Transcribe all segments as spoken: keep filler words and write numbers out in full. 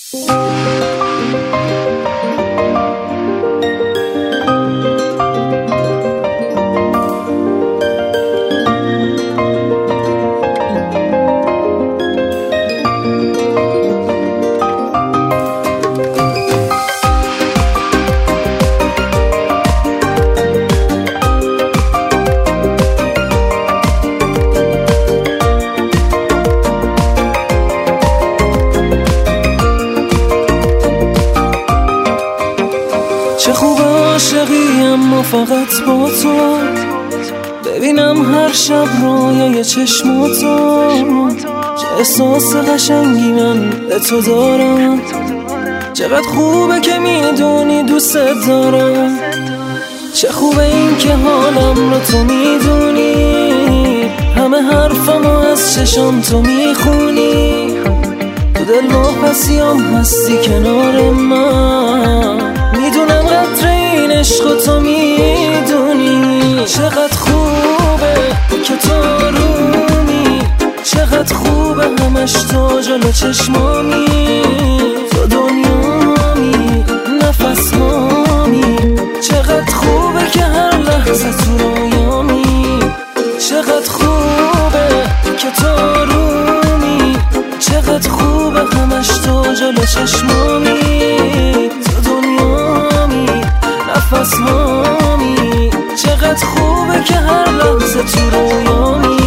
چه خوب عاشقی اما فقط با تو، ببینم هر شب رویای چشماتو. چه احساس قشنگی من به تو دارم، چقدر خوبه که میدونی دوست دارم. چه خوبه این که حالم رو تو میدونی، همه حرفمو از چشام تو میخونی. تو دل واپسیام هستی کنار من، میدونم قدر این عشق تو میدونی. چقدر خوبه که تو رومی، چقدر خوبه همش تو جلو چشمامی. تو دنیامی، نفس هامی، چقدر خوبه که هر لحظه تو رویامی. چقدر خوبه که تو رومی، چقدر خوبه همش تو جلو چشمامی. تو دنیامی، نفس هامی، چقدر خوبه که هر لحظه تو رویامی.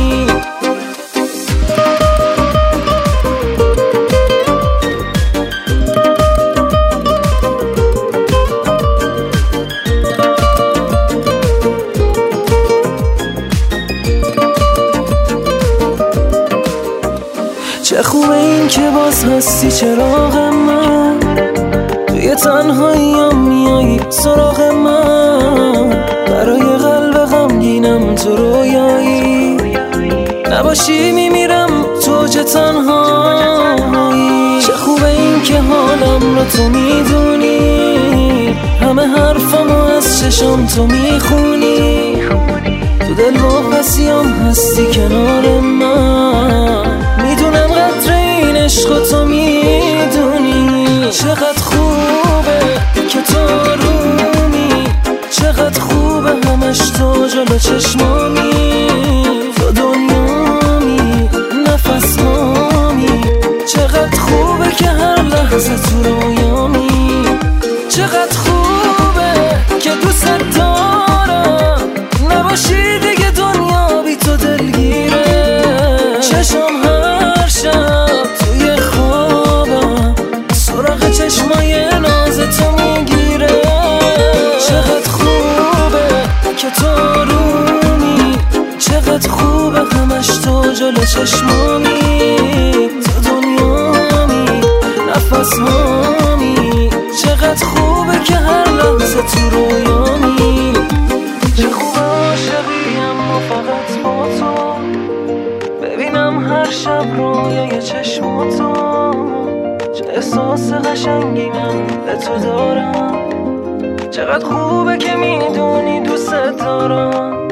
چه خوبه این که باز هستی چراغ من، توی تنهاییم میایی سراغ من. برای قلب غمگینم تو رویایی، نباشی میمیرم تو چه تنهایی. چه خوبه این که حالم رو تو میدونی، همه حرفمو از چشام تو میخونی. تو دل واپسیام هستی کنار من، میدونم قدر این عشق تو میدونی. چقدر خوبه که تو رومی، چقدر خوبه همش تو جلو چشمامی. تو دنیامی، نفس هامی، چقدر خوبه که هر لحظه تو رویامی. چقدر خوبه که دوست دارم، نباشی دیگه دنیا بی تو دلگیره. چشم هر شب توی خوابم سراغ چشمای ناز تو میگیره. چقدر خوبه که تو رومی، چقدر خوبه همش تو جلو چشمامی. تو دنیامی، نفس هامی، چقدر خوبه که هر لحظه تو رویامی. چه خوب عاشقی اما فقط با تو، ببینم هر شب رویای چشماتو. چه احساس قشنگی من به تو دارم، چقدر خوبه که میدونی دوست دارم.